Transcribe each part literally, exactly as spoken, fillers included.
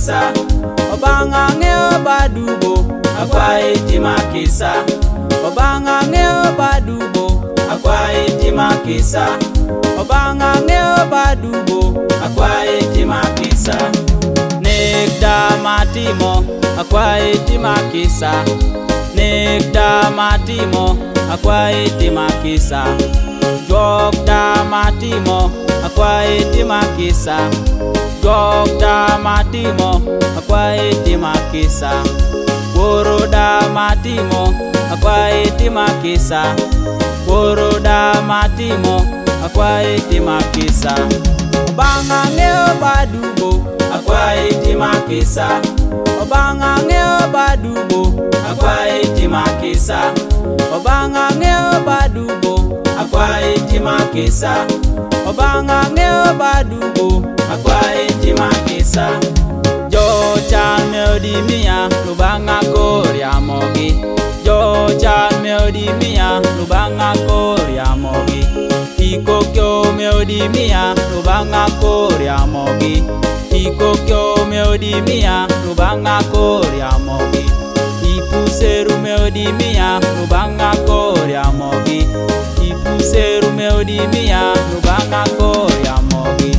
makisa Obanga ngeo badubo Akwa iti makisa Obanga ngeo badubo Akwa iti makisa Obanga ngeo badubo Akwa iti makisa Nekda matimo Akwa iti makisa Nekda matimo Akwa iti makisa Jogda matimo Akwa iti makisa Jogda matimo Akwa iti makisa Woroda matimo Akwa iti makisa Woroda matimo Akwa iti makisa Obanga ngeo badubo Akwa iti makisa Obanga ngeo badubo Akwa iti makisa Obanga ngeo badubo Akwa iti makisa Obanga ngeo badubo Akwa iti makisa Jo chan meodi mia Lubanga koria mogi Jo chan meodi mia Lubanga koria mogi Iko kyo meodi mia Lubanga koria mogi Iko kyo meodi mia Lubanga koria mogi Ipu seru meodi mia Lubanga koria mogi Ipu seru meodi mia Lubanga koria mogi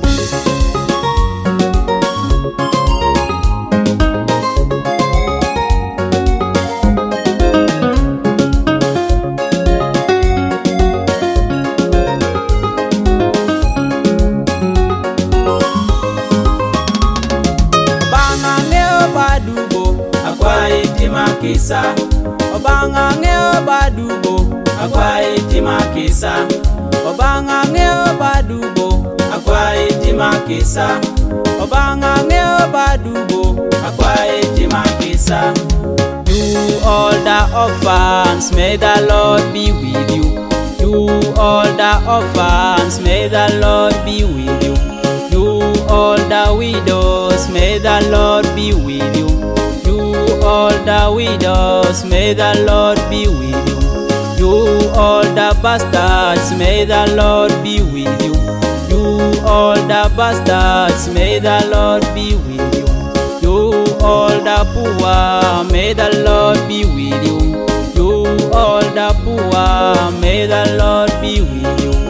Makisa Obanga ngeo badubo Akwa iti makisa Obanga ngeo badubo Akwa iti makisa Obanga ngeo badubo Akwa iti makisa You all the orphans, may the Lord be with you. You all the orphans, may the Lord be with you. You all the widows, may the Lord be with you. All the widows, may the Lord be with you. You all the bastards, may the Lord be with you. You all the bastards, may the Lord be with you. You all the poor, may the Lord be with you. You all the poor, may the Lord be with you.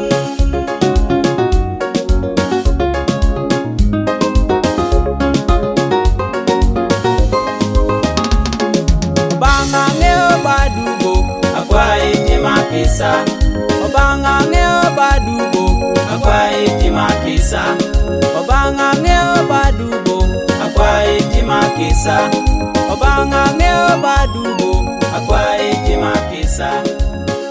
Akwa iti makisa Obanga ngeo badubo Akwa iti makisa Obanga ngeo badubo Akwa iti makisa Obanga ngeo badubo Akwa iti makisa